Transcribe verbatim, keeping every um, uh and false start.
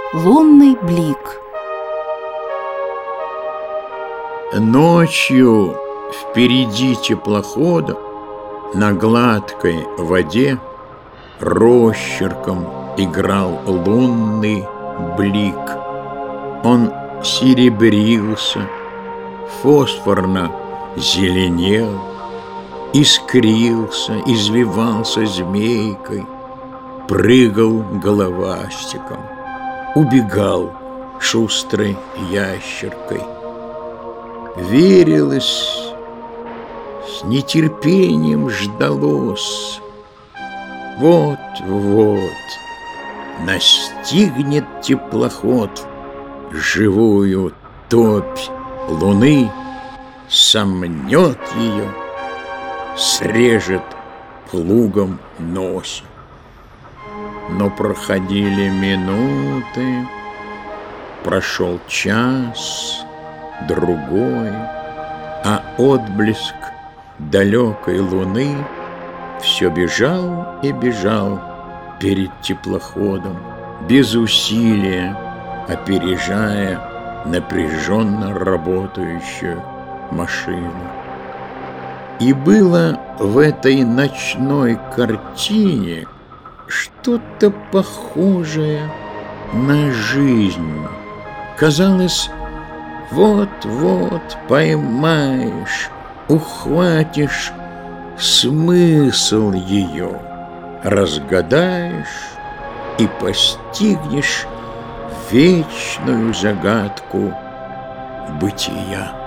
Лунный блик. Ночью впереди теплохода на гладкой воде росчерком играл лунный блик. Он серебрился, фосфорно зеленел, искрился, извивался змейкой, прыгал головастиком, убегал шустрой ящеркой. Верилось, с нетерпением ждалось: вот-вот настигнет теплоход живую топь луны, сомнет ее, срежет плугом носом. Но проходили минуты, прошел час, другой, а отблеск далекой луны все бежал и бежал перед теплоходом, без усилия опережая напряженно работающую машину. И было в этой ночной картине что-то похожее на жизнь. Казалось, вот-вот поймаешь, ухватишь смысл ее, разгадаешь и постигнешь вечную загадку бытия.